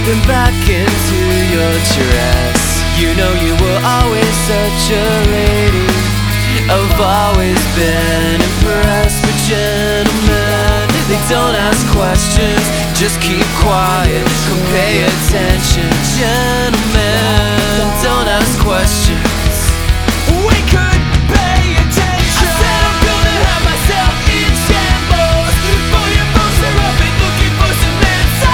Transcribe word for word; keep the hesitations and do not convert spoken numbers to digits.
slipping back into your dress. You know you were always such a lady. I've always been impressed with gentlemen. They don't ask questions, just keep quiet, come pay attention. Gentlemen don't ask questions,